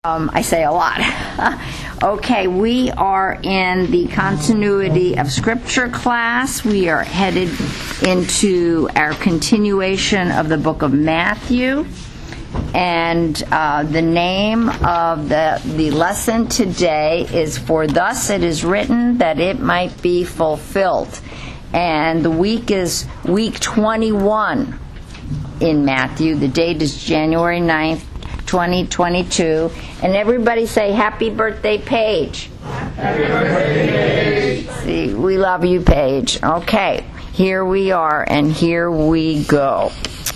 I say a lot. Okay, we are in the continuity of Scripture class. We are headed into our continuation of the book of Matthew. And the name of the lesson today is "For Thus It Is Written, That It Might Be Fulfilled." And the week is week 21 in Matthew. The date is January 9th, 2022. And everybody say, "Happy birthday, Paige." Happy birthday, Paige. See, we love you, Paige. Okay, here we are, and here we go.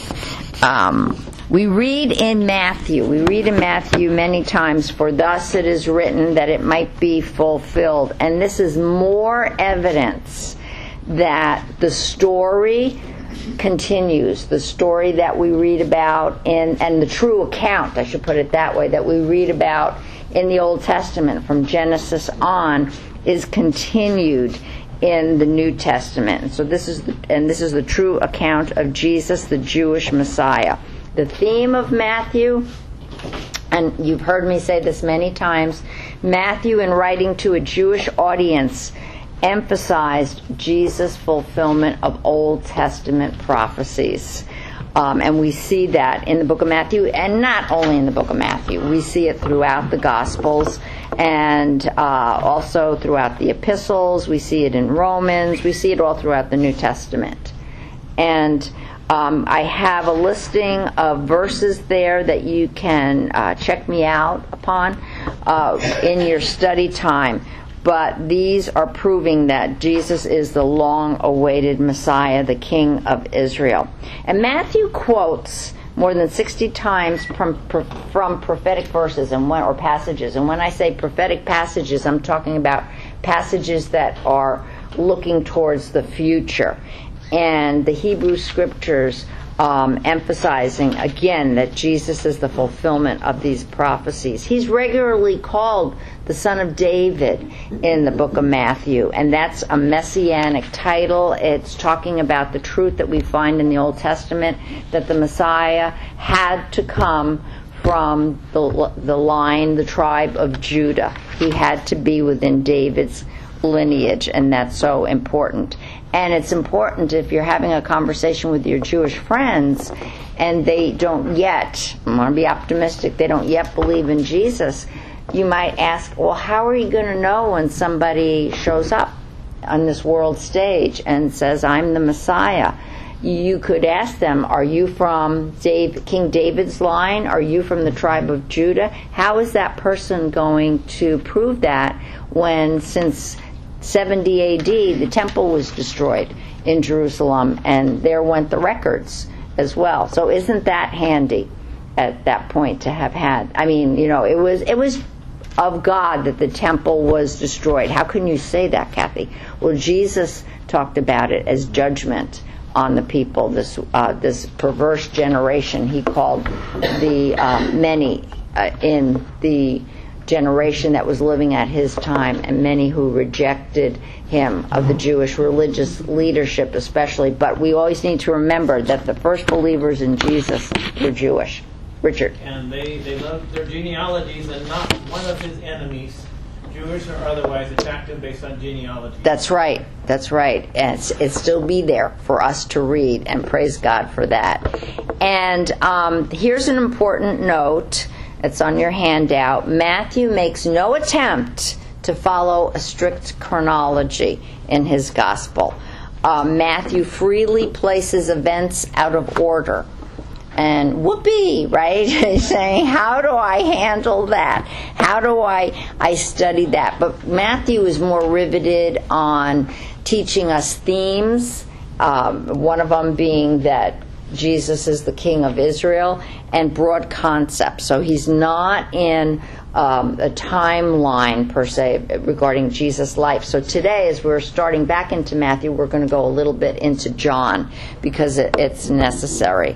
We read in Matthew many times, "For thus it is written that it might be fulfilled." And this is more evidence that the story continues, the story that we read about and the true account, I should put it that way, that we read about in the Old Testament from Genesis on is continued in the New Testament. So this is the true account of Jesus, the Jewish Messiah. The theme of Matthew, and you've heard me say this many times, Matthew, in writing to a Jewish audience, emphasized Jesus' fulfillment of Old Testament prophecies. And we see that in the book of Matthew, and not only in the book of Matthew. We see it throughout the Gospels and also throughout the epistles. We see it in Romans. We see it all throughout the New Testament. And I have a listing of verses there that you can check me out upon in your study time. But these are proving that Jesus is the long-awaited Messiah, the King of Israel. And Matthew quotes more than 60 times from prophetic verses or passages. And when I say prophetic passages, I'm talking about passages that are looking towards the future. And the Hebrew Scriptures emphasizing, again, that Jesus is the fulfillment of these prophecies. He's regularly called the Son of David in the book of Matthew, and that's a messianic title. It's talking about the truth that we find in the Old Testament, that the Messiah had to come from the line, the tribe of Judah. He had to be within David's lineage, and that's so important. And it's important if you're having a conversation with your Jewish friends and they don't yet, I want to be optimistic, they don't yet believe in Jesus, you might ask, well, how are you going to know when somebody shows up on this world stage and says, "I'm the Messiah"? You could ask them, are you from King David's line? Are you from the tribe of Judah? How is that person going to prove that when, since 70 A.D., the temple was destroyed in Jerusalem, and there went the records as well. So isn't that handy at that point to have had? I mean, it was of God that the temple was destroyed. How can you say that, Kathy? Well, Jesus talked about it as judgment on the people, this perverse generation. He called the many in the generation that was living at his time, and many who rejected him, of the Jewish religious leadership especially. But we always need to remember that the first believers in Jesus were Jewish. Richard. And they loved their genealogies, and not one of his enemies, Jewish or otherwise, attacked him based on genealogy. That's right. And it still be there for us to read, and praise God for that. And here's an important note. It's on your handout. Matthew makes no attempt to follow a strict chronology in his gospel. Matthew freely places events out of order. And whoopee, right? He's saying, how do I handle that? How do I study that? But Matthew is more riveted on teaching us themes, one of them being that Jesus is the King of Israel, and broad concepts. So he's not in a timeline per se regarding Jesus' life. So today, as we're starting back into Matthew, we're going to go a little bit into John because it's necessary.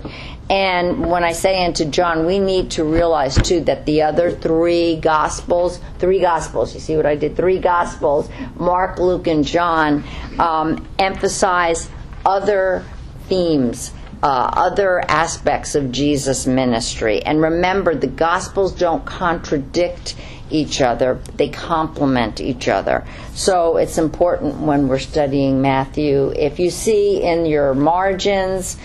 And when I say into John, we need to realize too that the other three Gospels, you see what I did? 3 Gospels, Mark, Luke, and John, emphasize other themes other aspects of Jesus' ministry. And remember, the Gospels don't contradict each other. They complement each other. So it's important when we're studying Matthew. If you see in your margins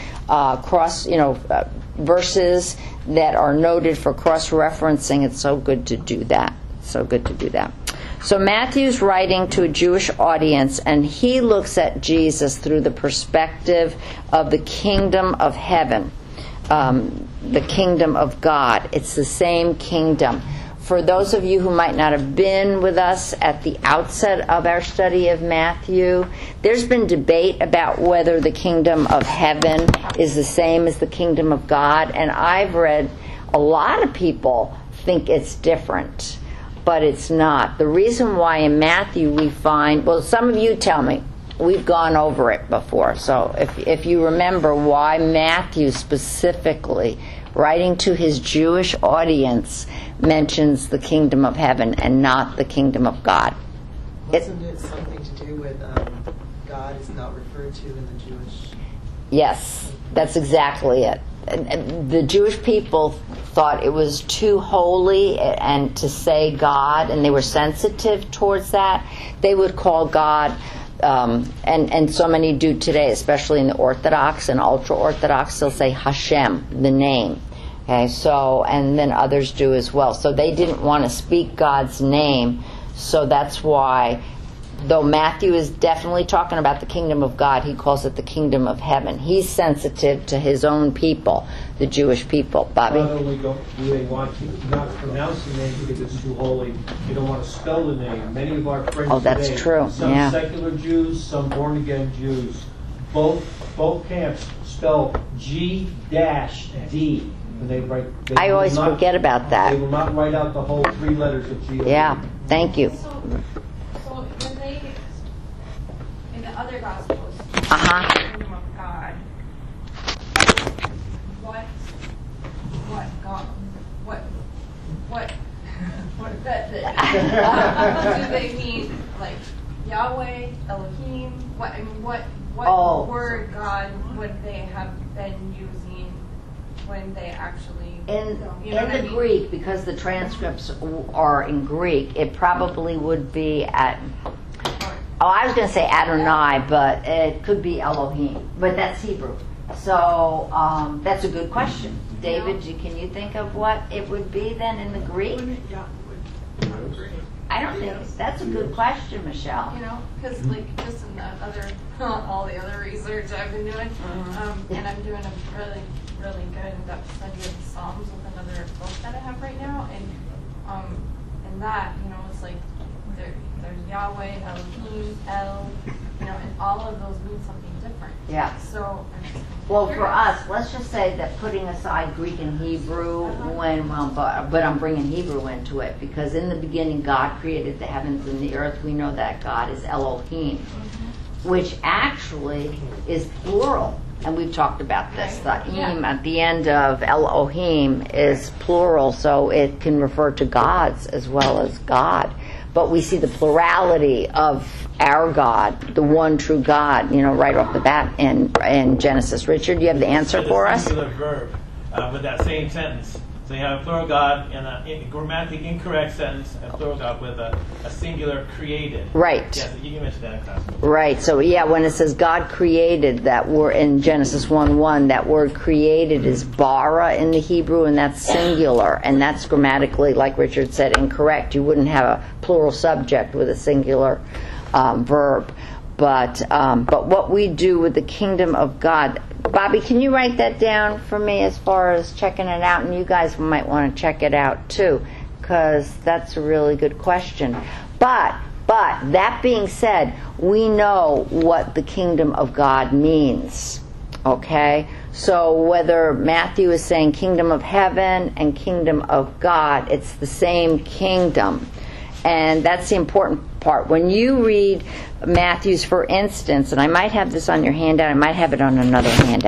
verses that are noted for cross-referencing, it's so good to do that. So good to do that. So Matthew's writing to a Jewish audience, and he looks at Jesus through the perspective of the kingdom of heaven, the kingdom of God. It's the same kingdom. For those of you who might not have been with us at the outset of our study of Matthew, there's been debate about whether the kingdom of heaven is the same as the kingdom of God, and I've read a lot of people think it's different. But it's not. The reason why in Matthew we find, well, some of you tell me, we've gone over it before. So if you remember why Matthew specifically, writing to his Jewish audience, mentions the kingdom of heaven and not the kingdom of God. Wasn't it something to do with God is not referred to in the Jewish? Yes, that's exactly it. The Jewish people thought it was too holy and to say God, and they were sensitive towards that. They would call God, and so many do today, especially in the Orthodox and ultra-Orthodox, they'll say Hashem, the name. Okay, so, and then others do as well. So they didn't want to speak God's name, so that's why, though Matthew is definitely talking about the kingdom of God, he calls it the kingdom of heaven. He's sensitive to his own people, the Jewish people. Bobby? Not only do they want to not pronounce the name because it's too holy, they don't want to spell the name. Many of our friends that's today, true. some Yeah. secular Jews, some born-again Jews, both camps spell G-D. When they write, I always forget about that. They will not write out the whole 3 letters of G-O-D. Yeah, thank you. So when they, in the other Gospels, Uh-huh. the kingdom of God, what do they mean? Like Yahweh, Elohim? What word God would they have been using when they actually? In I the mean? Greek, because the transcripts are in Greek, it probably would be I was going to say Adonai, but it could be Elohim. But that's Hebrew. So that's a good question. David, can you think of what it would be then in the Greek? I don't think that's a good question, Michelle. Because just in the other, all the other research I've been doing, and I'm doing a really, really good in-depth study of the Psalms with another book that I have right now, and that, it's like there's Yahweh, Elohim, El, and all of those mean something different. Yeah. So. Well, for us, let's just say that putting aside Greek and Hebrew, but I'm bringing Hebrew into it, because in the beginning God created the heavens and the earth. We know that God is Elohim, which actually is plural. And we've talked about this. The im at the end of Elohim is plural, so it can refer to gods as well as God. But we see the plurality of our God, the one true God, right off the bat in Genesis. Richard, do you have the answer for us? A singular verb with that same sentence. So you have a plural God and a grammatically incorrect sentence, a plural God with a singular created. Right. Yes, you can mention that in class. Right. So when it says God created, that word in Genesis 1:1, that word created is bara in the Hebrew, and that's singular, and that's grammatically, like Richard said, incorrect. You wouldn't have a plural subject with a singular verb. But what we do with the kingdom of God, Bobby, can you write that down for me as far as checking it out? And you guys might want to check it out too, because that's a really good question. But that being said, we know what the kingdom of God means. Okay? So whether Matthew is saying kingdom of heaven and kingdom of God, it's the same kingdom. And that's the important part. When you read Matthew's, for instance, and I might have this on your handout, I might have it on another handout,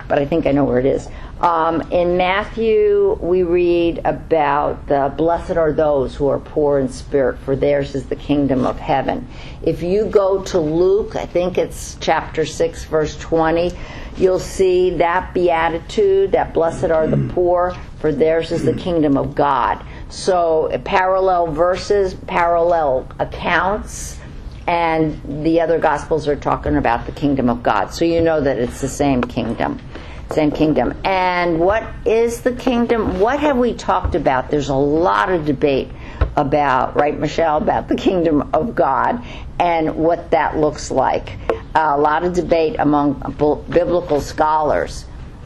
but I think I know where it is. In Matthew, we read about the blessed are those who are poor in spirit, for theirs is the kingdom of heaven. If you go to Luke, I think it's chapter 6, verse 20, you'll see that beatitude, that blessed are the poor, for theirs is the kingdom of God. So parallel verses, parallel accounts, and the other Gospels are talking about the kingdom of God. So you know that it's the same kingdom. Same kingdom. And what is the kingdom? What have we talked about? There's a lot of debate about, right, Michelle, about the kingdom of God and what that looks like. A lot of debate among biblical scholars.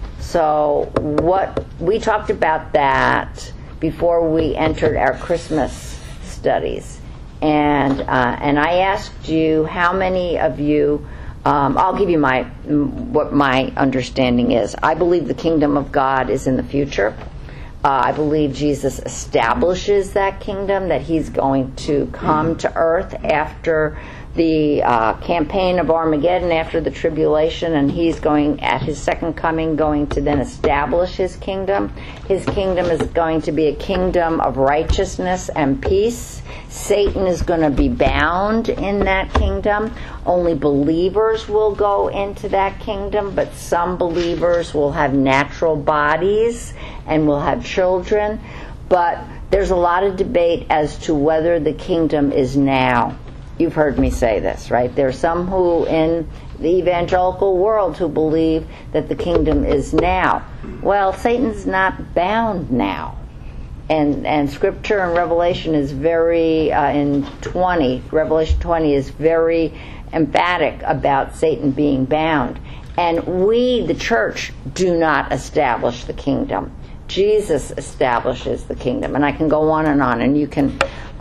So what we talked about that before we entered our Christmas studies. And I asked you how many of you, I'll give you what my understanding is. I believe the kingdom of God is in the future. I believe Jesus establishes that kingdom, that he's going to come to earth after the campaign of Armageddon, after the tribulation, and he's going, at his second coming, going to then establish his kingdom. His kingdom is going to be a kingdom of righteousness and peace. Satan is going to be bound in that kingdom. Only believers will go into that kingdom, but some believers will have natural bodies and will have children. But there's a lot of debate as to whether the kingdom is now. You've heard me say this, right? There are some who in the evangelical world who believe that the kingdom is now. Well, Satan's not bound now. And Scripture and Revelation is very, Revelation 20 is very emphatic about Satan being bound. And we, the church, do not establish the kingdom. Jesus establishes the kingdom. And I can go on, and you can,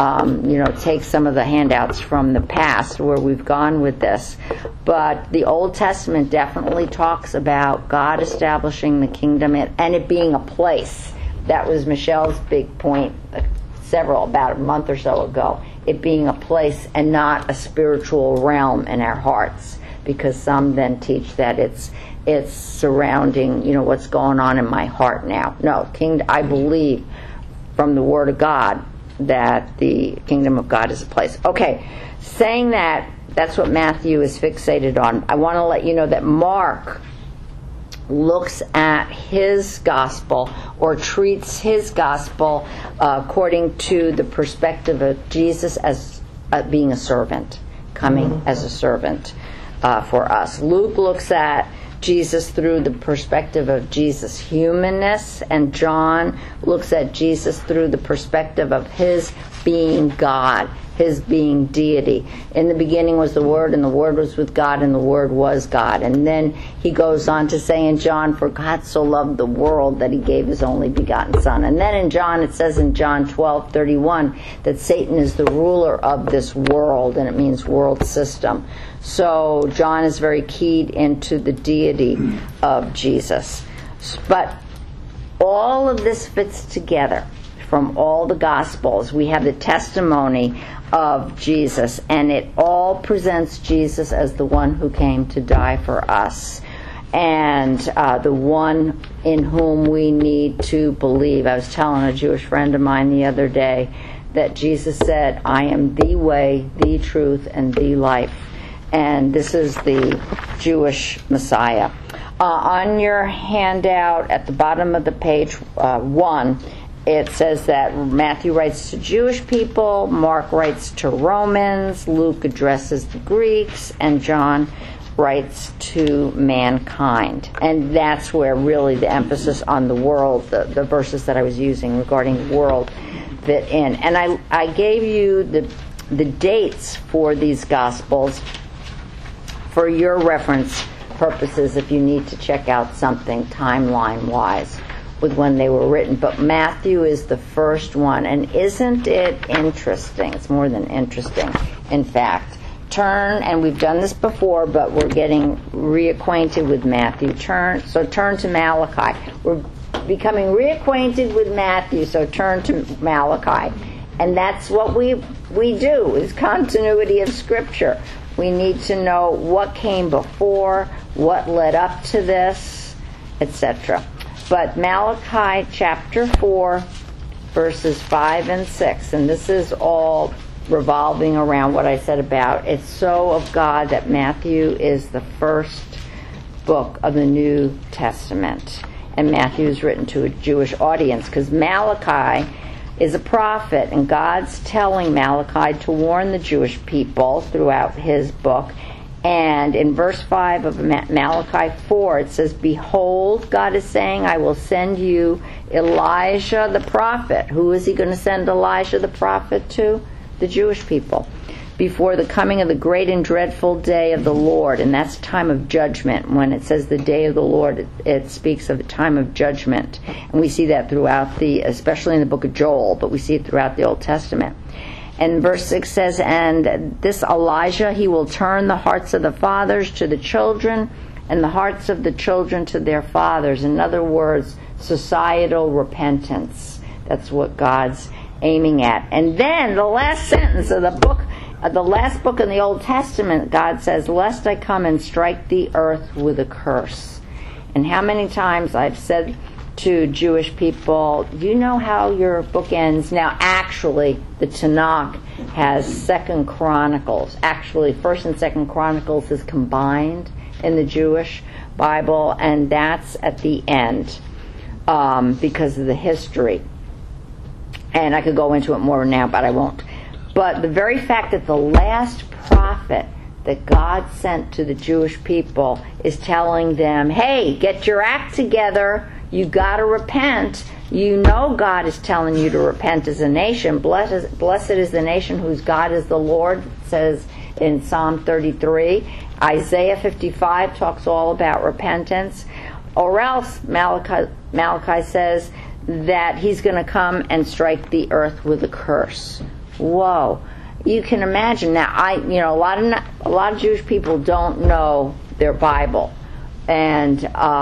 take some of the handouts from the past where we've gone with this. But the Old Testament definitely talks about God establishing the kingdom and it being a place. That was Michelle's big point about a month or so ago. It being a place and not a spiritual realm in our hearts. Because some then teach that it's surrounding, what's going on in my heart now. No, I believe from the Word of God that the kingdom of God is a place. Okay, saying that, that's what Matthew is fixated on. I want to let you know that Mark looks at his gospel or treats his gospel according to the perspective of Jesus as being a servant, coming as a servant for us. Luke looks at Jesus through the perspective of Jesus' humanness, and John looks at Jesus through the perspective of his being God, his being deity. In the beginning was the Word, and the Word was with God, and the Word was God. And then he goes on to say in John, for God so loved the world that he gave his only begotten Son. And then in John, it says in John 12:31 that Satan is the ruler of this world, and it means world system. So John is very keyed into the deity of Jesus. But all of this fits together from all the Gospels. We have the testimony of Jesus, and it all presents Jesus as the one who came to die for us, and the one in whom we need to believe. I was telling a Jewish friend of mine the other day that Jesus said, I am the way, the truth, and the life. And this is the Jewish Messiah. On your handout at the bottom of the page 1, it says that Matthew writes to Jewish people, Mark writes to Romans, Luke addresses the Greeks, and John writes to mankind. And that's where really the emphasis on the world, the verses that I was using regarding the world, fit in. And I gave you the dates for these Gospels for your reference purposes if you need to check out something timeline-wise with when they were written. But Matthew is the first one. And isn't it interesting? It's more than interesting, in fact. Turn, and we've done this before, but we're getting reacquainted with Matthew. Turn to Malachi. We're becoming reacquainted with Matthew, so turn to Malachi. And that's what we do, is continuity of Scripture. We need to know what came before, what led up to this, etc. But Malachi chapter 4, verses 5 and 6, and this is all revolving around what I said about it's so of God that Matthew is the first book of the New Testament. And Matthew is written to a Jewish audience because Malachi is a prophet, and God's telling Malachi to warn the Jewish people throughout his book. And in verse 5 of Malachi 4, it says, "Behold," God is saying, "I will send you Elijah the prophet." Who is he going to send Elijah the prophet to? The Jewish people. "Before the coming of the great and dreadful day of the Lord." And that's time of judgment. When it says the day of the Lord, it speaks of a time of judgment. And we see that throughout especially in the book of Joel, but we see it throughout the Old Testament. And verse 6 says, "And this Elijah, he will turn the hearts of the fathers to the children, and the hearts of the children to their fathers." In other words, societal repentance. That's what God's aiming at. And then the last sentence of the last book in the Old Testament, God says, "Lest I come and strike the earth with a curse." And how many times I've said to Jewish people, "Do you know how your book ends?" Now, actually, the Tanakh has 2 Chronicles. Actually, 1st and 2nd Chronicles is combined in the Jewish Bible, and that's at the end because of the history. And I could go into it more now, but I won't. But the very fact that the last prophet that God sent to the Jewish people is telling them, hey, get your act together. You got to repent. You know God is telling you to repent as a nation. Blessed is the nation whose God is the Lord, it says in Psalm 33. Isaiah 55 talks all about repentance. Or else Malachi says that he's going to come and strike the earth with a curse. Whoa. You can imagine. Now, a lot of Jewish people don't know their Bible. And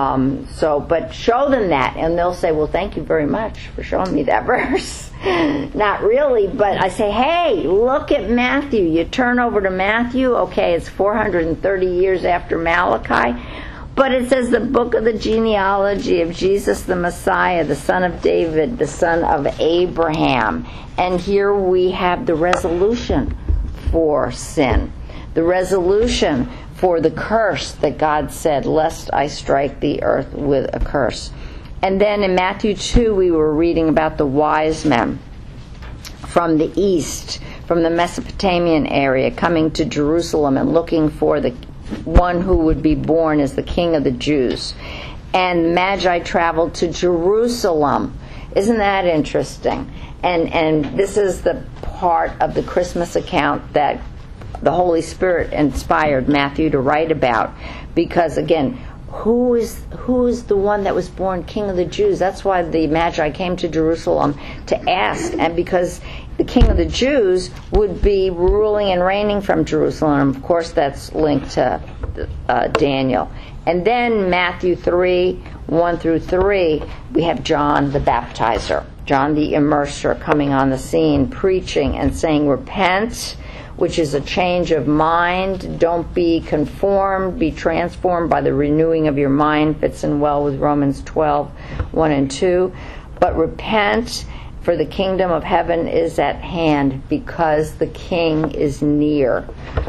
but show them that, and they'll say, well, thank you very much for showing me that verse. Not really, but I say, hey, look at Matthew. You turn over to Matthew, okay, it's 430 years after Malachi, but it says the book of the genealogy of Jesus the Messiah, the son of David, the son of Abraham. And here we have the resolution for sin, the resolution for the curse that God said, lest I strike the earth with a curse. And then in Matthew 2, we were reading about the wise men from the east, from the Mesopotamian area, coming to Jerusalem and looking for the one who would be born as the King of the Jews. And the Magi traveled to Jerusalem. Isn't that interesting? And this is the part of the Christmas account that the Holy Spirit inspired Matthew to write about, because again, who is the one that was born King of the Jews? That's why the Magi came to Jerusalem to ask, and because the King of the Jews would be ruling and reigning from Jerusalem. Of course, that's linked to Daniel. And then Matthew 3, 1 through 3, we have John the Baptizer, John the Immerser, coming on the scene, preaching and saying, repent, which is a change of mind. Don't be conformed, be transformed by the renewing of your mind. Fits in well with Romans 12, 1 and 2. But repent, for the kingdom of heaven is at hand, because the king is near.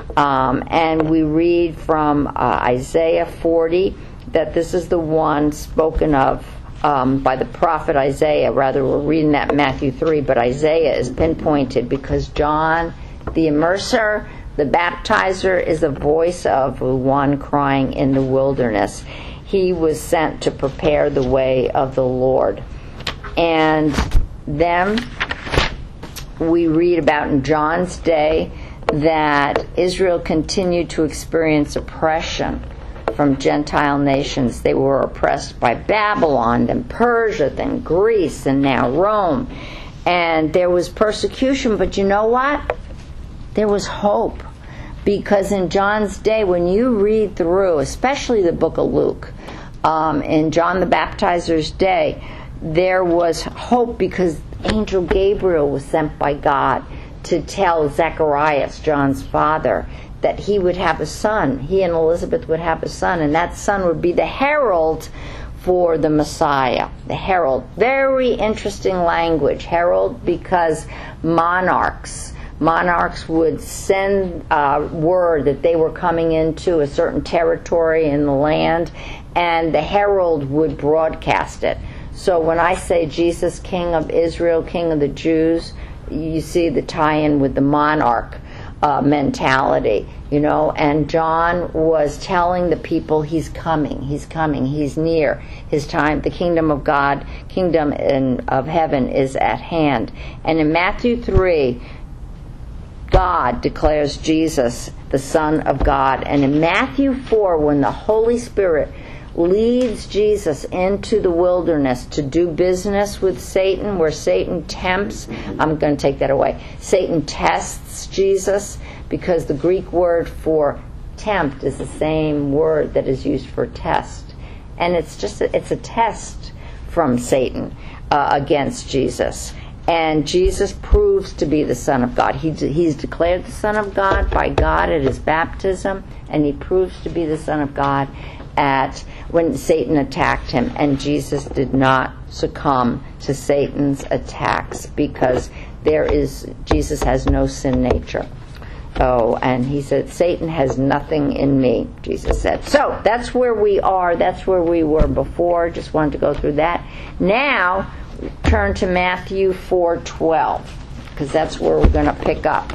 And we read from Isaiah 40 that this is the one spoken of by the prophet Isaiah. Rather, we're reading that in Matthew 3, but Isaiah is pinpointed because John the Immerser, the Baptizer, is the voice of the one crying in the wilderness. He was sent to prepare the way of the Lord. And then we read about in John's day that Israel continued to experience oppression from Gentile nations. They were oppressed by Babylon, then Persia, then Greece, and now Rome. And there was persecution, but you know what? There was hope, because in John's day, when you read through, especially the book of Luke, in John the Baptizer's day, there was hope because Angel Gabriel was sent by God to tell Zacharias, John's father, that he would have a son. He and Elizabeth would have a son, and that son would be the herald for the Messiah, the herald. Very interesting language, herald, because monarchs would send word that they were coming into a certain territory in the land, and the herald would broadcast it. So when I say Jesus, King of Israel, King of the Jews, you see the tie-in with the monarch mentality, and John was telling the people he's coming, he's near, his time, the kingdom of God, of heaven is at hand. And in Matthew 3, God declares Jesus the Son of God. And in Matthew 4, when the Holy Spirit leads Jesus into the wilderness to do business with Satan, where Satan tempts, I'm going to take that away, Satan tests Jesus, because the Greek word for tempt is the same word that is used for test. And it's a test from Satan against Jesus. And Jesus proves to be the Son of God. He's declared the Son of God by God at his baptism, and he proves to be the Son of God when Satan attacked him. And Jesus did not succumb to Satan's attacks, because Jesus has no sin nature. Oh, and he said, Satan has nothing in me, Jesus said. So that's where we are. That's where we were before. Just wanted to go through that. Now, turn to Matthew 4:12, because that's where we're going to pick up.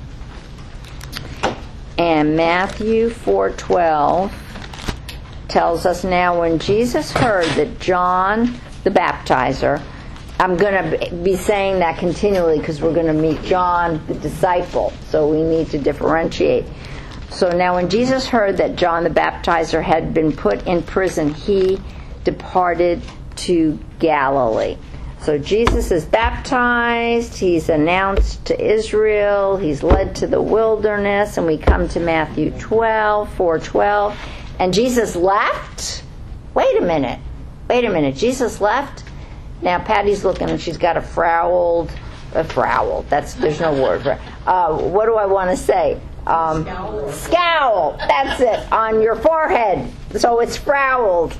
And Matthew 4:12 tells us, now when Jesus heard that John the Baptizer, I'm going to be saying that continually because we're going to meet John the disciple, so we need to differentiate. So now when Jesus heard that John the Baptizer had been put in prison, he departed to Galilee. So Jesus is baptized, he's announced to Israel, he's led to the wilderness, and we come to Matthew 4:12, and Jesus left? Wait a minute, Jesus left? Now Patty's looking and she's got a frowled, there's no word for it. What do I want to say? Scowl, that's it, on your forehead, so it's frowled.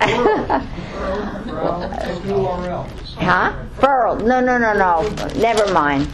Huh? Furled. No. Never mind.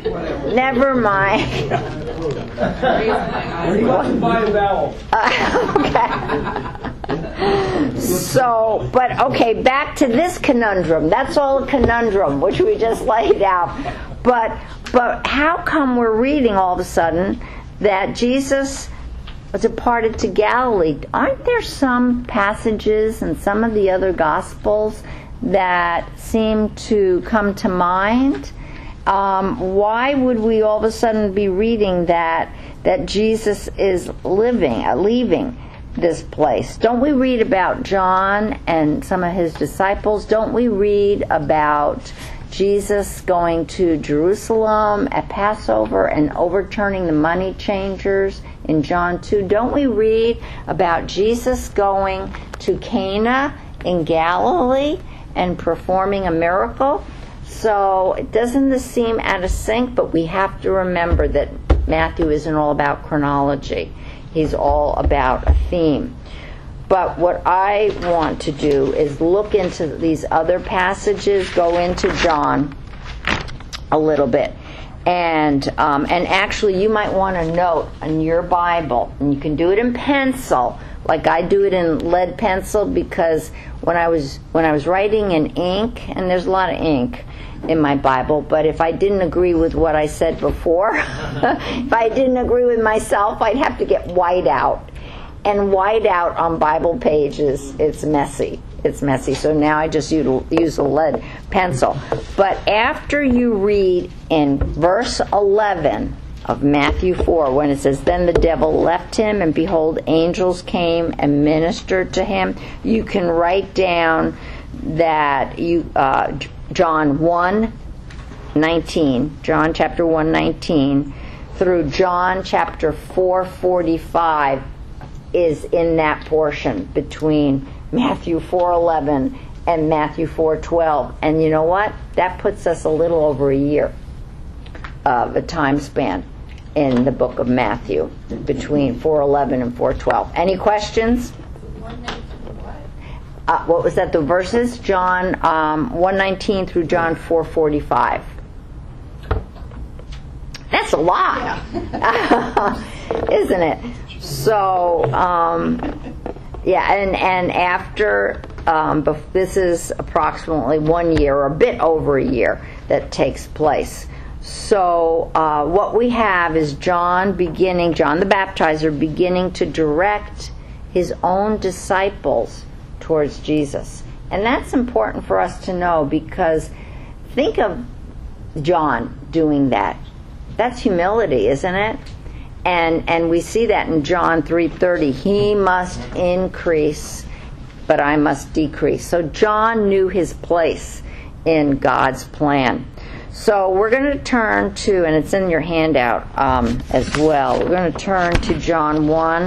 Okay. So, but back to this conundrum. That's all a conundrum, which we just laid out. But how come we're reading all of a sudden that Jesus departed to Galilee? Aren't there some passages in some of the other Gospels that seem to come to mind? Why would we all of a sudden be reading that Jesus is leaving this place? Don't we read about John and some of his disciples? Don't we read about Jesus going to Jerusalem at Passover and overturning the money changers in John 2? Don't we read about Jesus going to Cana in Galilee and performing a miracle? So doesn't this seem out of sync? But we have to remember that Matthew isn't all about chronology. He's all about a theme. But what I want to do is look into these other passages, go into John a little bit. And actually you might want to note in your Bible, and you can do it in pencil, like I do it in lead pencil, because when I was writing in ink, and there's a lot of ink in my Bible, but if I didn't agree with what I said before, if I didn't agree with myself, I'd have to get white out. And white out on Bible pages, it's messy. So now I just use a lead pencil. But after you read in verse 11 of Matthew 4, when it says, then the devil left him, and behold, angels came and ministered to him, you can write down that John 1:19, John chapter 1:19 through John chapter 4:45 is in that portion between Matthew 4:11 and Matthew 4:12. And you know what? That puts us a little over a year of a time span in the book of Matthew between 4:11 and 4:12. Any questions? what was that, the verses? John 1:19 through John 4:45. That's a lot, isn't it? So, yeah, and after, this is approximately 1 year, or a bit over a year, that takes place. So, what we have is John the Baptizer, beginning to direct his own disciples towards Jesus. And that's important for us to know, because think of John doing that. That's humility, isn't it? And we see that in John 3:30. He must increase, but I must decrease. So John knew his place in God's plan. So we're going to turn to, and it's in your handout as well, we're going to turn to John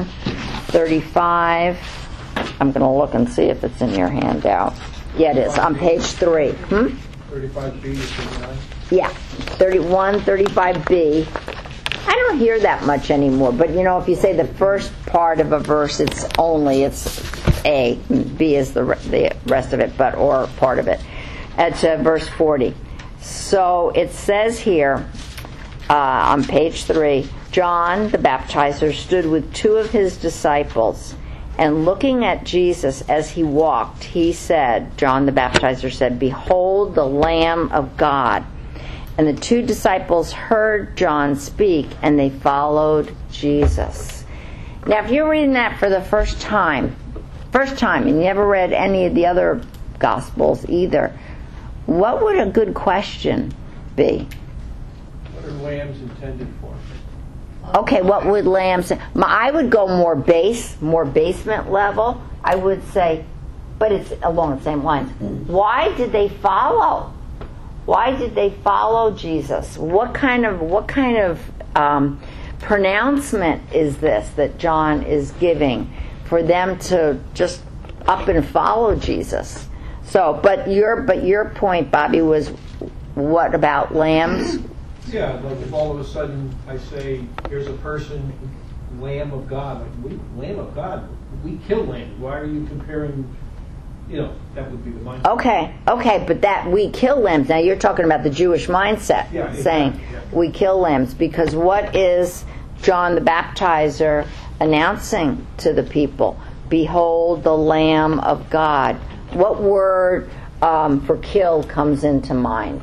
1:35. I'm going to look and see if it's in your handout. Yeah, it is, on page 3. 35B is 39. Yeah, 31, 35b. I don't hear that much anymore, but if you say the first part of a verse, it's A. B is the rest of it, or part of it. At verse 40. So it says here, on page 3, John the Baptizer stood with 2 of his disciples, and looking at Jesus as he walked, John the Baptizer said, "Behold the Lamb of God." And the 2 disciples heard John speak, and they followed Jesus. Now, if you're reading that for the first time, and you never read any of the other Gospels either, what would a good question be? What are lambs intended for? Okay, what would lambs... I would go more basement level. I would say, but it's along the same lines. Why did they follow? Why did they follow Jesus? What kind of pronouncement is this that John is giving for them to just up and follow Jesus? So, but your point, Bobby, was what about lambs? Yeah, like if all of a sudden I say, here's a person, Lamb of God. Lamb of God? We kill lambs. Why are you comparing... that would be the mindset. Okay, but that we kill lambs. Now you're talking about the Jewish mindset, saying we kill lambs, because what is John the Baptizer announcing to the people? Behold the Lamb of God. What word for kill comes into mind?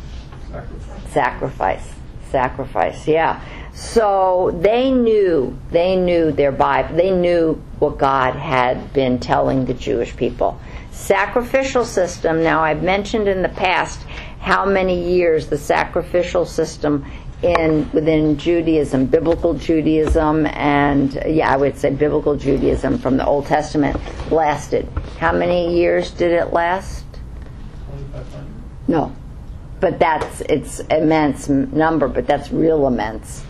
Sacrifice, yeah. So they knew their Bible. They knew what God had been telling the Jewish people. Sacrificial system, now I've mentioned in the past how many years the sacrificial system within Judaism, biblical Judaism, and I would say biblical Judaism from the Old Testament lasted. How many years did it last? 2,500. No. But it's immense number, but that's real immense.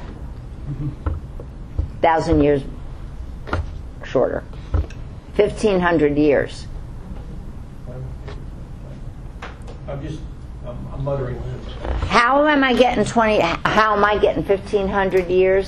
1,000 years shorter. 1,500 years. I'm muttering. How am I getting 1,500 years?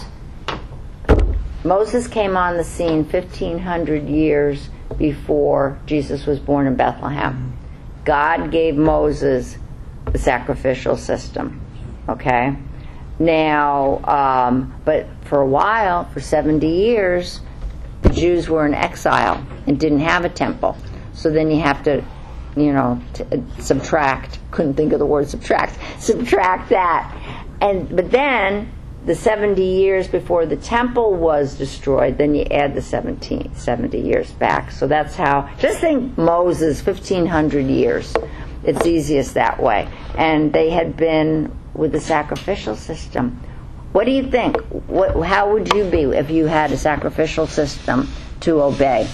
Moses came on the scene 1,500 years before Jesus was born in Bethlehem. God gave Moses the sacrificial system. Okay? Now, but for a while, for 70 years, the Jews were in exile and didn't have a temple. So then you have to, subtract. Couldn't think of the word subtract. Subtract that. But then, the 70 years before the temple was destroyed, then you add the 70 years back. So that's how, just think Moses, 1,500 years. It's easiest that way. And they had been with the sacrificial system. What do you think? How would you be if you had a sacrificial system to obey?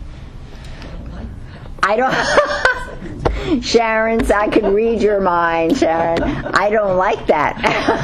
I don't... Sharon, I can read your mind, Sharon. I don't like that.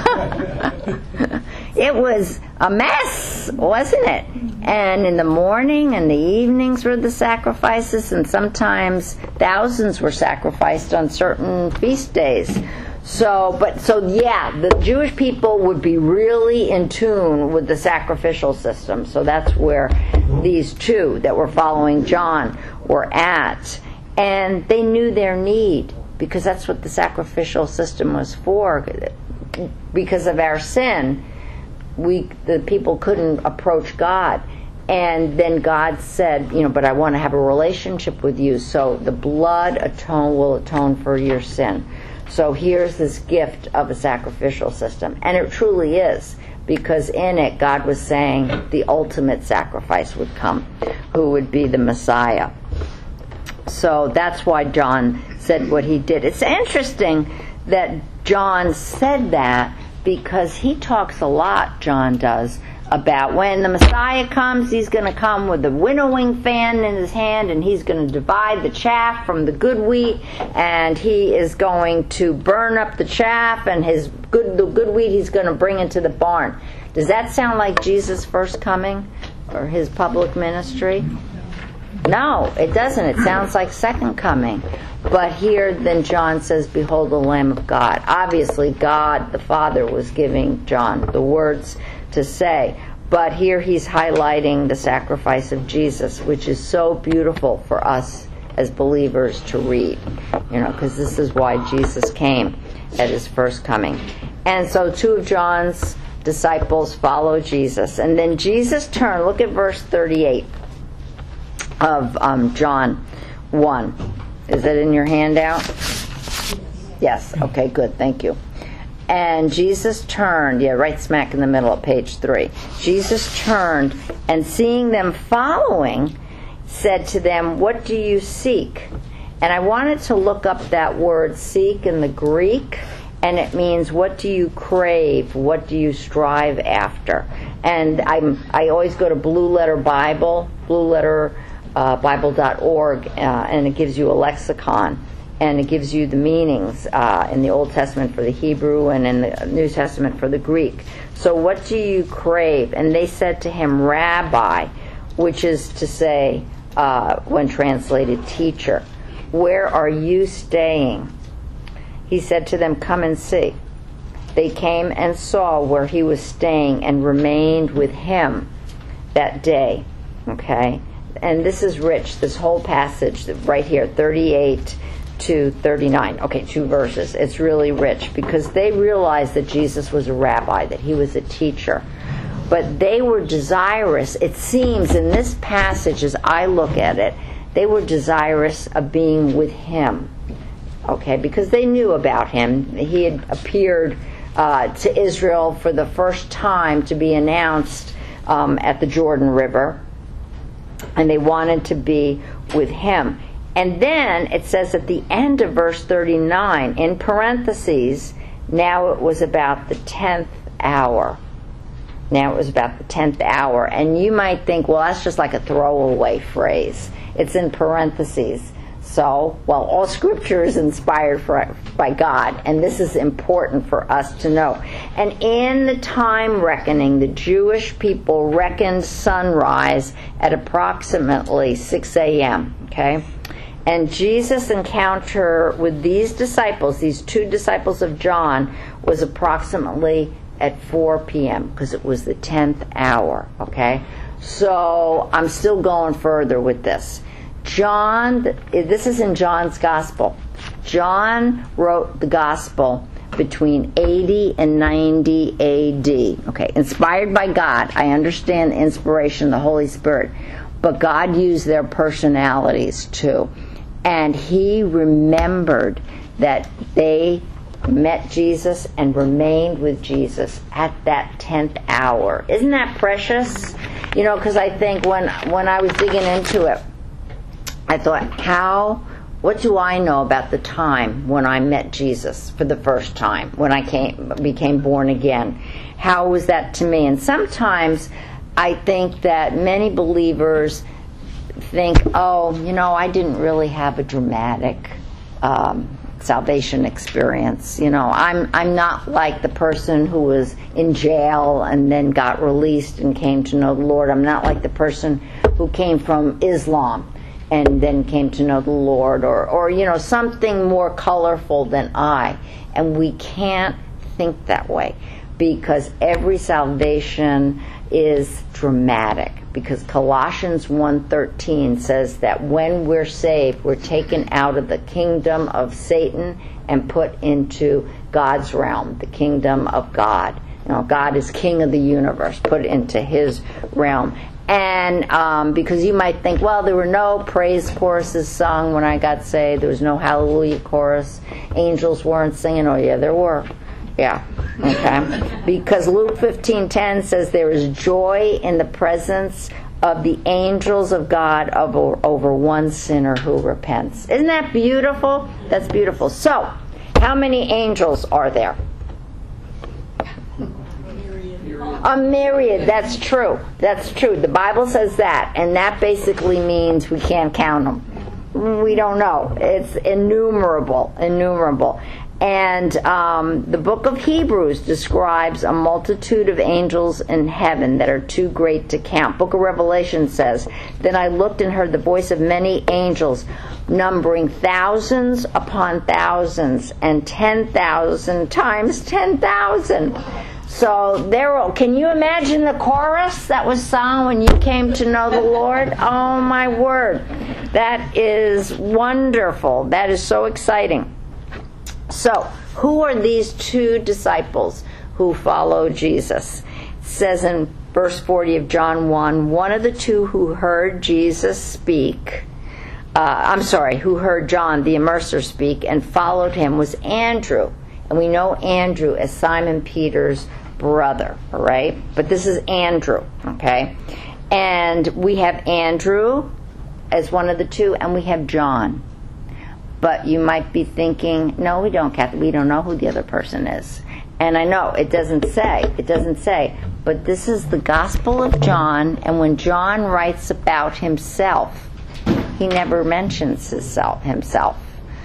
It was a mess, wasn't it? And in the morning and the evenings were the sacrifices, and sometimes thousands were sacrificed on certain feast days. So the Jewish people would be really in tune with the sacrificial system. So that's where these 2 that were following John were at. And they knew their need, because that's what the sacrificial system was for. Because of our sin, the people couldn't approach God. And then God said, but I want to have a relationship with you, so the blood will atone for your sin. So here's this gift of a sacrificial system. And it truly is, because in it God was saying the ultimate sacrifice would come, who would be the Messiah. So that's why John said what he did. It's interesting that John said that, because he talks a lot, John does, about when the Messiah comes, he's going to come with a winnowing fan in his hand, and he's going to divide the chaff from the good wheat, and he is going to burn up the chaff, and the good wheat he's going to bring into the barn. Does that sound like Jesus' first coming or his public ministry? No, it doesn't. It sounds like second coming. But here then John says, behold the Lamb of God. Obviously God the Father was giving John the words to say. But here he's highlighting the sacrifice of Jesus, which is so beautiful for us as believers to read. Because this is why Jesus came at his first coming. And so 2 of John's disciples follow Jesus. And then Jesus turned. Look at verse 38 of John 1. Is it in your handout? Yes. Okay, good. Thank you. And Jesus turned, right smack in the middle of page 3. Jesus turned, and seeing them following, said to them, what do you seek? And I wanted to look up that word seek in the Greek, and it means what do you crave? What do you strive after? And I always go to Blue Letter Bible, Bible.org, and it gives you a lexicon, and it gives you the meanings in the Old Testament for the Hebrew and in the New Testament for the Greek. So what do you crave? And they said to him, Rabbi, which is to say, when translated, teacher, where are you staying? He said to them, come and see. They came and saw where he was staying and remained with him that day. Okay? And this is rich, this whole passage right here, 38 to 39. Okay, 2 verses. It's really rich because they realized that Jesus was a rabbi, that he was a teacher. But they were desirous, it seems in this passage as I look at it, they were desirous of being with him. Okay, because they knew about him. He had appeared to Israel for the first time to be announced at the Jordan River. And they wanted to be with him. And then it says at the end of verse 39, in parentheses, now it was about the 10th hour. Now it was about the 10th hour. And you might think, well, that's just like a throwaway phrase. It's in parentheses. So, well, all Scripture is inspired by God, and this is important for us to know. And in the time reckoning, the Jewish people reckoned sunrise at approximately 6 a.m., okay? And Jesus' encounter with these disciples, these 2 disciples of John, was approximately at 4 p.m., because it was the 10th hour, okay? So, I'm still going further with this. John, this is in John's Gospel. John wrote the Gospel between 80 and 90 A.D. Okay, inspired by God. I understand the inspiration of the Holy Spirit. But God used their personalities too. And he remembered that they met Jesus and remained with Jesus at that 10th hour. Isn't that precious? Because I think when I was digging into it, I thought, what do I know about the time when I met Jesus for the first time, when I became born again? How was that to me? And sometimes I think that many believers think, I didn't really have a dramatic salvation experience. I'm not like the person who was in jail and then got released and came to know the Lord. I'm not like the person who came from Islam and then came to know the Lord, or something more colorful than I. And we can't think that way. because every salvation is dramatic. Because Colossians 1:13 says that when we're saved, we're taken out of the kingdom of Satan and put into God's realm, the kingdom of God. God is king of the universe, put into his realm. And because you might think, well, there were no praise choruses sung when I got saved. There was no hallelujah chorus. Angels weren't singing. Oh, yeah, there were. Yeah. Okay. Because Luke 15:10 says there is joy in the presence of the angels of God over one sinner who repents. Isn't that beautiful? That's beautiful. So, how many angels are there? A myriad. That's true. That's true. The Bible says that, and that basically means we can't count them. We don't know. It's innumerable. And the book of Hebrews describes a multitude of angels in heaven that are too great to count. Book of Revelation says, "Then I looked and heard the voice of many angels, numbering thousands upon thousands, and 10,000 times 10,000. So can you imagine the chorus that was sung when you came to know the Lord? Oh my word. That is wonderful. That is so exciting. So, who are these two disciples who follow Jesus? It says in verse 40 of John 1, one of the two who heard Jesus speak, who heard John the Immerser speak and followed him was Andrew. And we know Andrew as Simon Peter's brother, right? But this is Andrew, okay? And we have Andrew as one of the two, and we have John. But you might be thinking, no, we don't, Kathy. We don't know who the other person is. And I know, it doesn't say. But this is the Gospel of John, and when John writes about himself, he never mentions himself.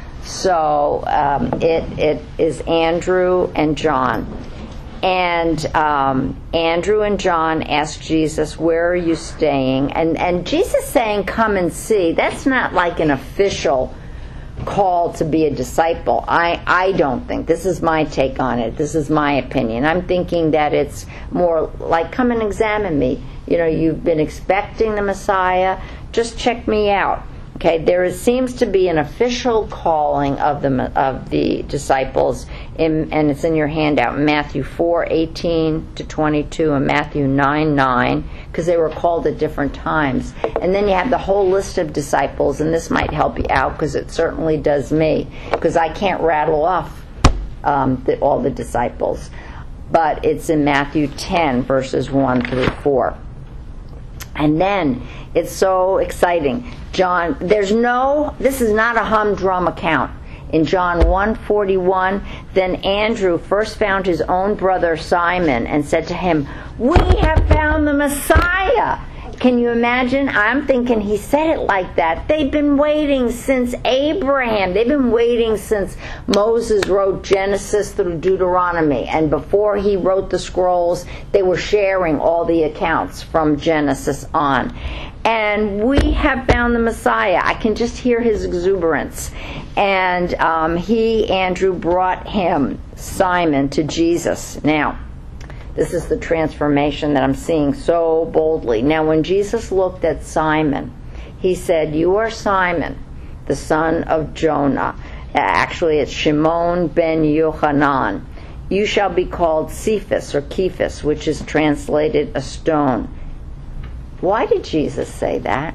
So it is Andrew and John. And Andrew and John asked Jesus, where are you staying? And Jesus saying, come and see, that's not like an official call to be a disciple. I don't think. This is my take on it. This is my opinion. I'm thinking that it's more like, come and examine me. You've been expecting the Messiah. Just check me out. Okay, there seems to be an official calling of the disciples, and it's in your handout, Matthew 4:18-22 and Matthew 9:9, because they were called at different times. And then you have the whole list of disciples, and this might help you out, because it certainly does me, because I can't rattle off all the disciples. But it's in Matthew 10, verses 1-4. And then, it's so exciting. This is not a humdrum account. In John 1:41, then Andrew first found his own brother Simon and said to him, we have found the Messiah. Can you imagine? I'm thinking he said it like that. They've been waiting since Abraham. They've been waiting since Moses wrote Genesis through Deuteronomy. And before he wrote the scrolls, they were sharing all the accounts from Genesis on. And we have found the Messiah. I can just hear his exuberance. And Andrew, brought him, Simon, to Jesus. Now, this is the transformation that I'm seeing so boldly. Now, when Jesus looked at Simon, he said, you are Simon, the son of Jonah. Actually, it's Shimon ben Yochanan. You shall be called Cephas, or Kephas, which is translated a stone. Why did Jesus say that?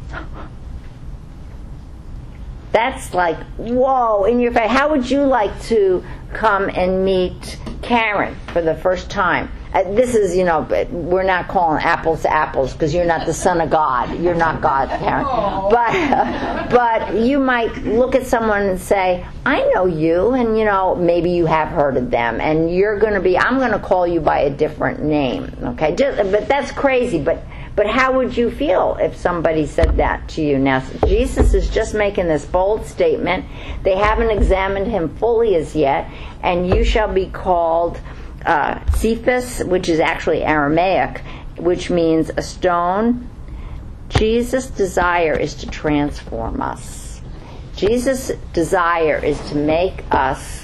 That's like, whoa, in your face. How would you like to come and meet Karen for the first time? This is, we're not calling apples to apples because you're not the son of God. You're not God, Karen. But you might look at someone and say, I know you, and maybe you have heard of them, and I'm going to call you by a different name. Okay, but that's crazy. But how would you feel if somebody said that to you? Now, Jesus is just making this bold statement. They haven't examined him fully as yet. And you shall be called Cephas, which is actually Aramaic, which means a stone. Jesus' desire is to transform us. Jesus' desire is to make us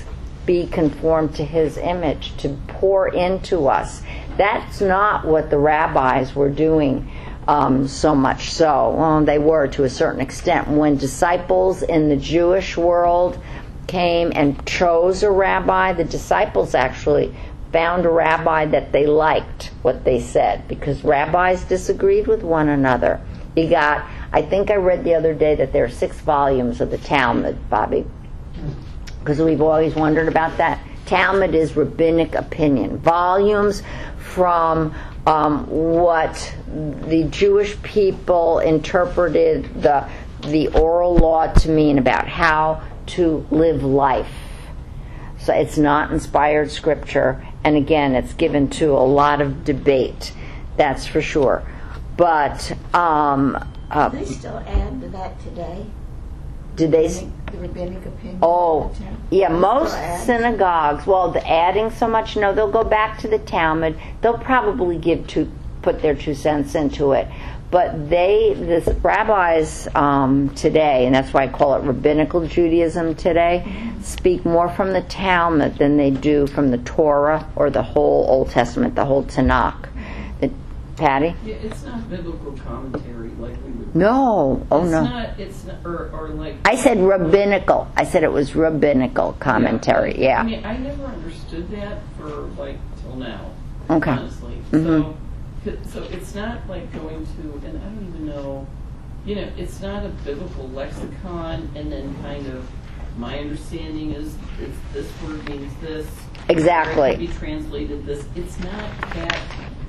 be conformed to his image, to pour into us. That's not what the rabbis were doing so much so. Well, they were to a certain extent. When disciples in the Jewish world came and chose a rabbi, the disciples actually found a rabbi that they liked what they said, because rabbis disagreed with one another. I think I read the other day that there are 6 volumes of the Talmud, Bobby, because we've always wondered about that. Talmud is rabbinic opinion. Volumes from what the Jewish people interpreted the oral law to mean about how to live life. So it's not inspired scripture, and again, it's given to a lot of debate, that's for sure. But they still add to that today. did they? The rabbinic opinion. Oh, yeah, most Still add? synagogues. Well, the adding so much, no, they'll go back to the Talmud. They'll probably put their 2 cents into it. But the rabbis today, and that's why I call it rabbinical Judaism today, speak more from the Talmud than they do from the Torah or the whole Old Testament, the whole Tanakh. Patty? Yeah, it's not biblical commentary like we would. No. Oh, it's no. Not, it's not, or like. I said rabbinical. I said it was rabbinical commentary. Yeah. I mean, I never understood that for till now. Okay. Honestly. Mm-hmm. So it's not like going to, and I don't even know, it's not a biblical lexicon, and then kind of my understanding is this word means this. Exactly. Or it could be translated this. It's not that.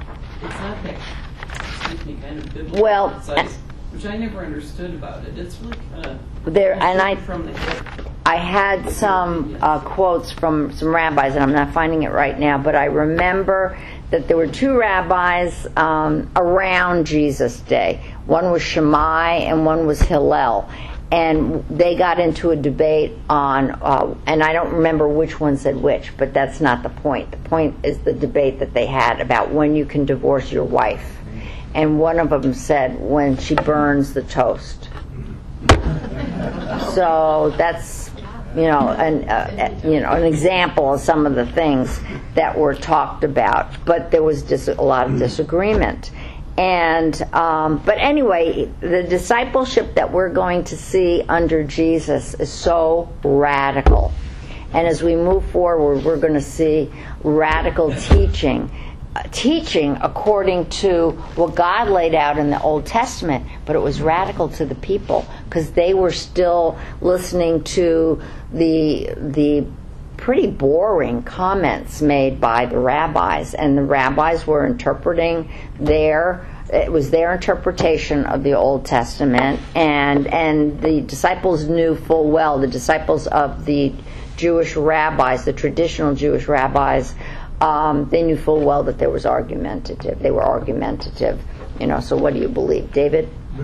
Excuse me, kind of biblical. Well, concise, which I never understood about it. It's really kind of there, and from the hip. I had some quotes from some rabbis, and I'm not finding it right now, but I remember that there were 2 rabbis around Jesus' day. One was Shammai and one was Hillel. And they got into a debate on, and I don't remember which one said which, but that's not the point. The point is the debate that they had about when you can divorce your wife. And one of them said when she burns the toast. So that's, an example of some of the things that were talked about. But there was a lot of disagreement. And but anyway, the discipleship that we're going to see under Jesus is so radical. And as we move forward, we're going to see radical teaching according to what God laid out in the Old Testament, but it was radical to the people because they were still listening to the pretty boring comments made by the rabbis, and the rabbis were interpreting it was their interpretation of the Old Testament, and the disciples knew full well, the disciples of the Jewish rabbis, the traditional Jewish rabbis, they knew full well that they were argumentative. So what do you believe, David? But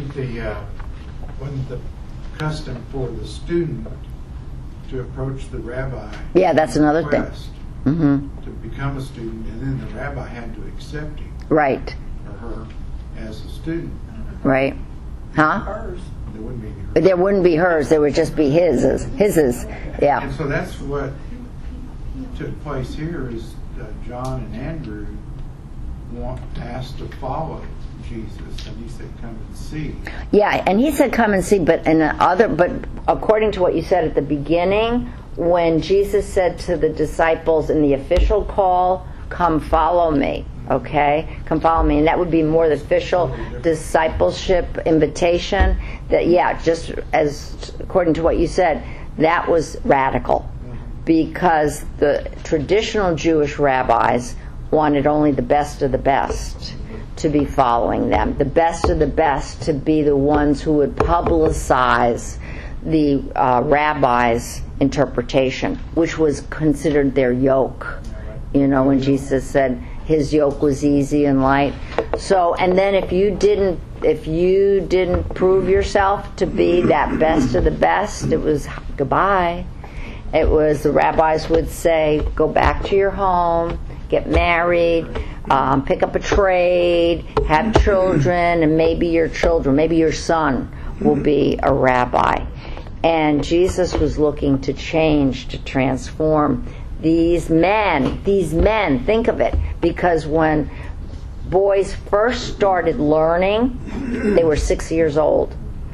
wasn't the custom for the student to approach the rabbi? Yeah, that's another thing. To become a student, and then the rabbi had to accept him Right. or her as a student. Right. Huh? Hers. There wouldn't be hers. There wouldn't be hers. There would just be his. Yeah. And so that's what took place here is John and Andrew asked to follow Jesus, and he said, "Come and see." Yeah, and he said, "Come and see." But according to what you said at the beginning, when Jesus said to the disciples in the official call, "Come follow me," okay, come follow me, and that would be more the official discipleship invitation. That just as according to what you said, that was radical, because the traditional Jewish rabbis wanted only the best of the best to be following them, the best of the best to be the ones who would publicize the rabbi's interpretation, which was considered their yoke. When Jesus said his yoke was easy and light. So, and then if you didn't prove yourself to be that best of the best, it was goodbye. It was, the rabbis would say, go back to your home, get married, pick up a trade, have children, and maybe your son will be a rabbi. And Jesus was looking to change, to transform these men, think of it, because when boys first started learning, they were 6 years old.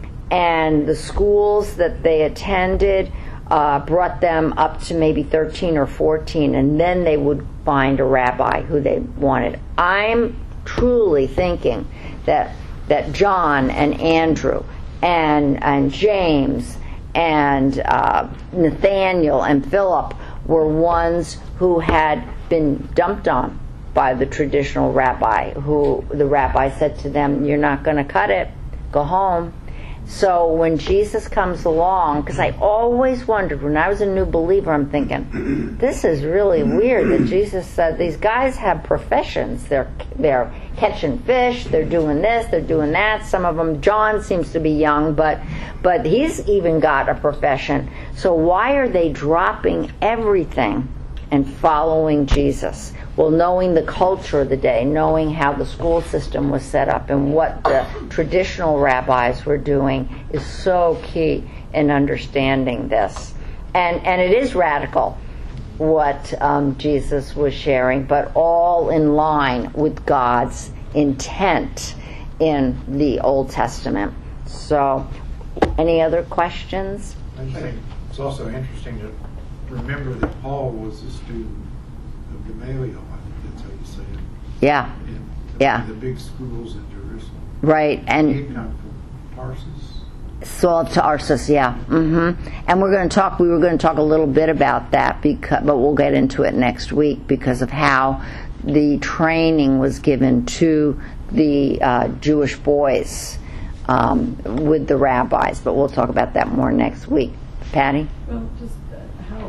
And the schools that they attended brought them up to maybe 13 or 14, and then they would find a rabbi who they wanted. I'm truly thinking that John and Andrew and James and Nathaniel and Philip were ones who had been dumped on by the traditional rabbi, who the rabbi said to them, "You're not going to cut it, go home." So when Jesus comes along, because I always wondered, when I was a new believer, I'm thinking, this is really weird that Jesus said these guys have professions. They're catching fish, they're doing this, they're doing that. Some of them, John seems to be young, but he's even got a profession. So why are they dropping everything and following Jesus? Well, knowing the culture of the day, knowing how the school system was set up and what the traditional rabbis were doing is so key in understanding this. And it is radical what Jesus was sharing, but all in line with God's intent in the Old Testament. So, any other questions? I think it's also interesting to remember that Paul was a student of Gamaliel. I think that's how you say it. Yeah. In the big schools in Jerusalem. Right. And he'd come from Tarsus. Saul of Tarsus, yeah. And we were going to talk a little bit about that, but we'll get into it next week because of how the training was given to the Jewish boys with the rabbis. But we'll talk about that more next week. Patty? Well, just how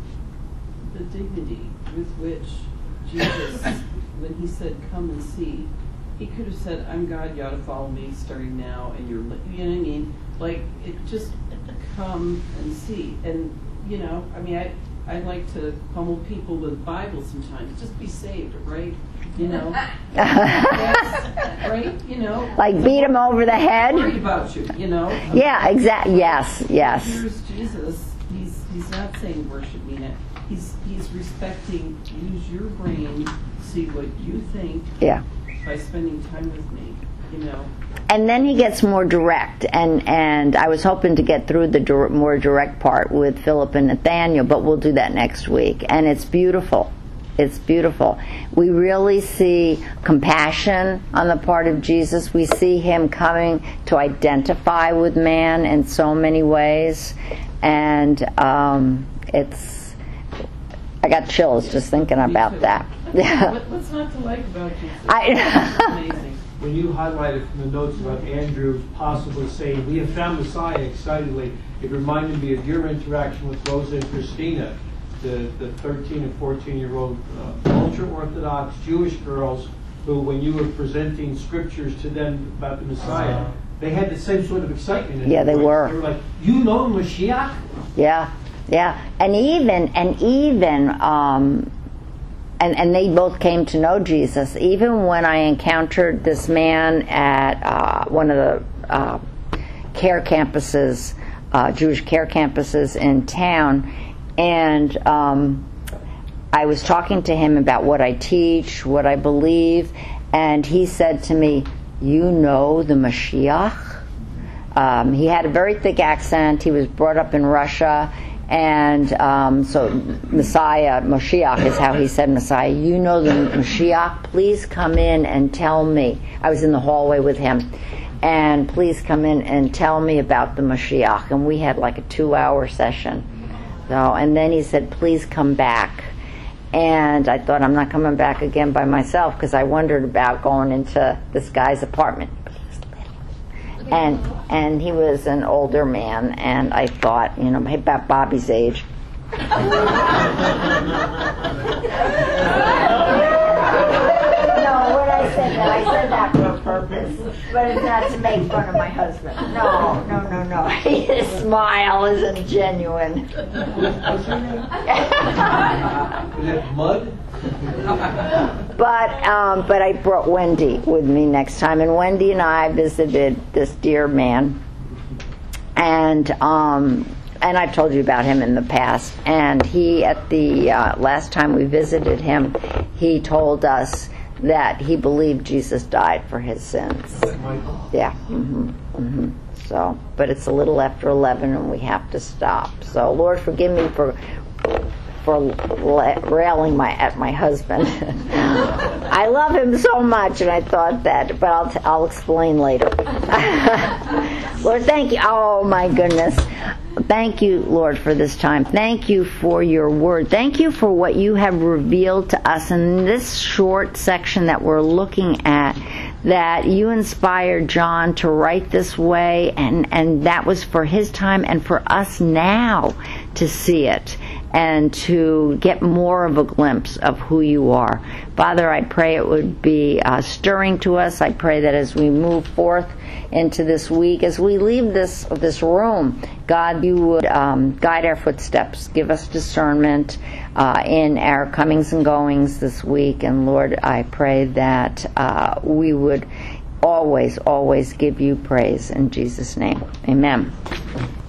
the dignity with which Jesus, when he said, "Come and see," he could have said, "I'm God, you ought to follow me starting now," and you know what I mean? Like, it just, come and see. And, I like to pummel people with Bibles sometimes. Just be saved, right? Right? Like beat him over the head? Worried about you, Yeah, exactly. Yes. Here's Jesus. He's not saying worship me now. He's respecting, use your brain, see what you think by spending time with me, And then he gets more direct, and I was hoping to get through the more direct part with Philip and Nathaniel, but we'll do that next week. And it's beautiful. It's beautiful. We really see compassion on the part of Jesus. We see him coming to identify with man in so many ways. And I got chills just thinking about that. What's not to like about Jesus? It's amazing. When you highlighted from the notes about Andrew possibly saying, "We have found Messiah," excitedly, it reminded me of your interaction with Rosa and Christina, the 13 and 14-year-old ultra-Orthodox Jewish girls who, when you were presenting scriptures to them about the Messiah, they had the same sort of excitement. Yeah, they were. They were like, "You know Mashiach?" Yeah. And they both came to know Jesus. Even when I encountered this man at one of the care campuses, Jewish care campuses in town, and I was talking to him about what I teach, what I believe, and he said to me, "You know the Mashiach?" He had a very thick accent. He was brought up in Russia. And so Messiah, Mashiach is how he said Messiah. "You know the Mashiach? Please come in and tell me." I was in the hallway with him. "And please come in and tell me about the Mashiach." And we had like a 2-hour session. And then he said, "Please come back." And I thought, I'm not coming back again by myself, because I wondered about going into this guy's apartment. And he was an older man, and I thought, about Bobby's age. No, when I said that for a purpose, but it's not to make fun of my husband. No. His smile isn't genuine. Is it mud? But I brought Wendy with me next time, and Wendy and I visited this dear man, And I've told you about him in the past. And he, at the last time we visited him, he told us that he believed Jesus died for his sins. Yeah. So, but it's a little after 11 and we have to stop. So, Lord, forgive me for railing at my husband. I love him so much, and I thought that, but I'll explain later. Lord, thank you. Oh my goodness. Thank you, Lord, for this time. Thank you for your word. Thank you for what you have revealed to us in this short section that we're looking at, that you inspired John to write this way, and that was for his time and for us now to see it and to get more of a glimpse of who you are. Father, I pray it would be stirring to us. I pray that as we move forth into this week, as we leave this room, God, you would guide our footsteps, give us discernment in our comings and goings this week. And Lord, I pray that we would always give you praise in Jesus' name. Amen.